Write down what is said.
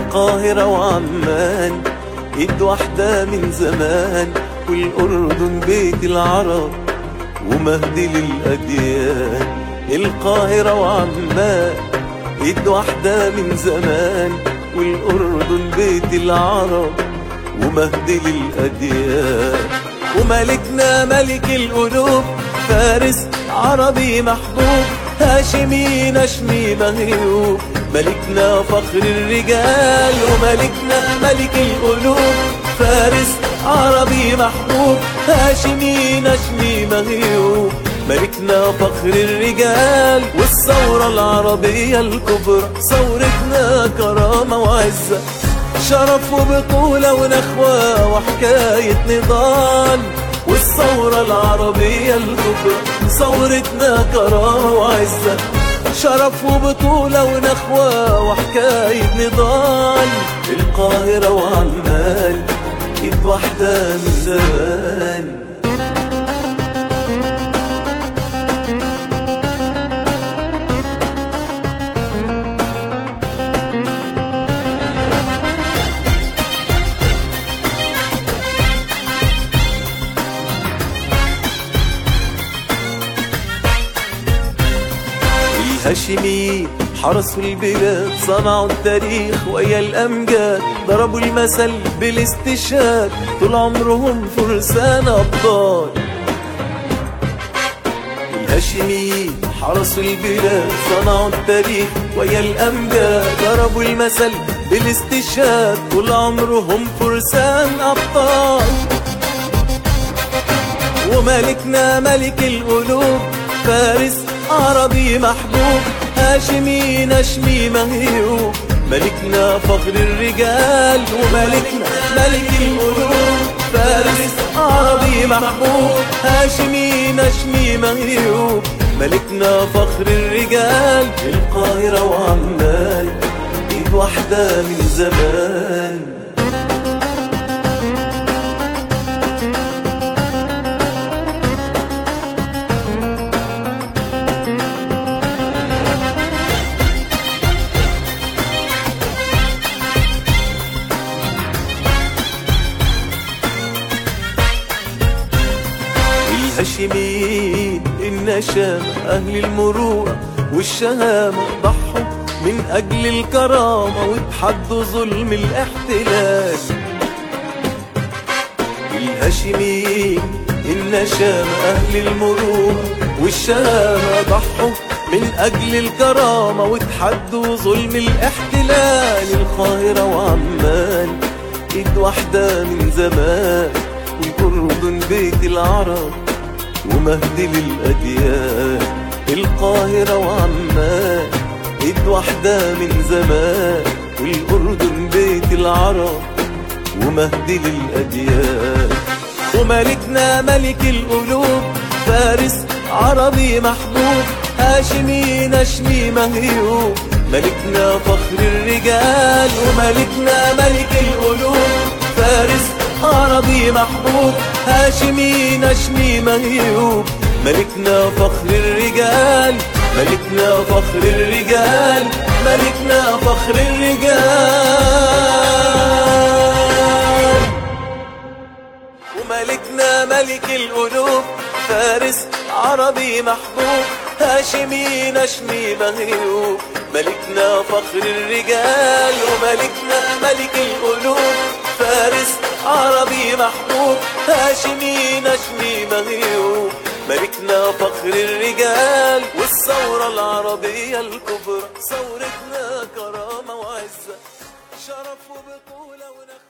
القاهرة وعمان ايد واحدة من زمان، والأردن بيت العرب ومهد للأديان. القاهرة وعمان ايد واحدة من زمان، والأردن بيت العرب ومهد للأديان. وملكنا ملك القلوب فارس عربي محبوب، هاشمي نشمي مغيوب، ملكنا فخر الرجال. وملكنا ملك القلوب فارس عربي محبوب، هاشمي نشمي مغيوب، ملكنا فخر الرجال. والثورة العربية الكبرى ثورتنا كرامة وعزة، شرف وبطولة ونخوة وحكاية نضال. والثورة العربية الكبرى ثورتنا كرامة وعزة، شرف وبطولة ونخوة وحكاية نضال. القاهرة وعمان ايد واحدة من زمان. الهاشمي حرسوا البلاد، صنعوا التاريخ ويا الأمجاد، ضربوا المثل بالاستشهاد، طول عمرهم فرسان أبطال. الهاشمي حرسوا البلاد، صنعوا التاريخ ويا الأمجاد، ضربوا المثل بالاستشهاد، طول عمرهم فرسان أبطال. وملكنا ملك القلوب فارس عربي محبوب، هاشمي نشمي مغيوب، ملكنا فخر الرجال. وملكنا ملك القلوب فارس عربي محبوب، هاشمي نشمي مغيوب، ملكنا فخر الرجال. القاهرة وعمان ايد واحدة من زمان. الهاشمي النشامة أهل المروءة والشهامة، ضحوا من أجل الكرامة وتحدوا ظلم الاحتلال. الهاشمي النشامة أهل المروءة والشهامة، ضحوا من أجل الكرامة وتحدوا ظلم الاحتلال. القاهرة وعمان ايد واحدة من زمان، والأردن بيت العرب ومهد للأديان. القاهرة وعمان ايد واحدة من زمان، والأردن بيت العرب ومهد للأديان. وملكنا ملك القلوب فارس عربي محبوب، هاشمي نشمي مغيوب، ملكنا فخر الرجال. وملكنا ملك القلوب فارس عربي محبوب، هاشمي نشمي مغيوب، ملكنا فخر الرجال، ملكنا فخر الرجال، ملكنا فخر الرجال. وملكنا ملك القلوب فارس عربي محبوب، هاشمي نشمي مغيوب، ملكنا فخر الرجال. وملكنا ملك القلوب فارس عربي محبوب، هاشمي نشمي مغيوب، ملكنا فخر الرجال. والثورة العربية الكبرى ثورتنا كرامة وعزة، شرف وبطولة ونخوة.